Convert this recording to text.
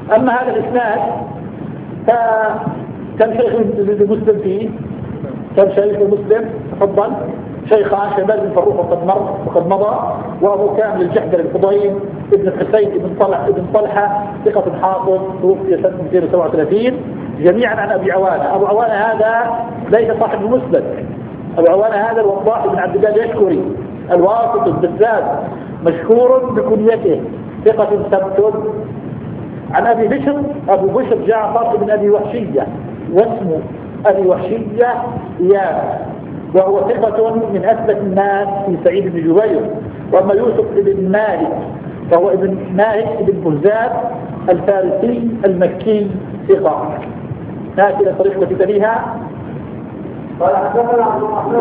أما هذا الإسناد فكم شيخ مسلم فيه؟ كم شيخ مسلم؟ تفضل. شيخان شمال بن فروخ وقد مضى، وأبو كامل الجحدري الفضيل ابن الحسين ابن طلحة ثقة حافظ توفي سنة 237 جميعا عن أبي عوانة. أبو عوانة هذا ليس صاحب المسند، أبو عوانة هذا الوضاح بن عبد الله اليشكري الواسط بالذات، مشهور بكنيته، ثقة ثبت. عن أبي بشر، أبو بشر جعفر بن أبي وحشية، واسمه أبي وحشية إياه، وهو ثقة من أثبت الناس في سعيد بن جبير. وأما يوسف بن مالك فهو ابن مالك بن بلزاد الفارسي المكي ثقة. هذه الطريقة التي تليها. قال حدثنا عبد الرحمن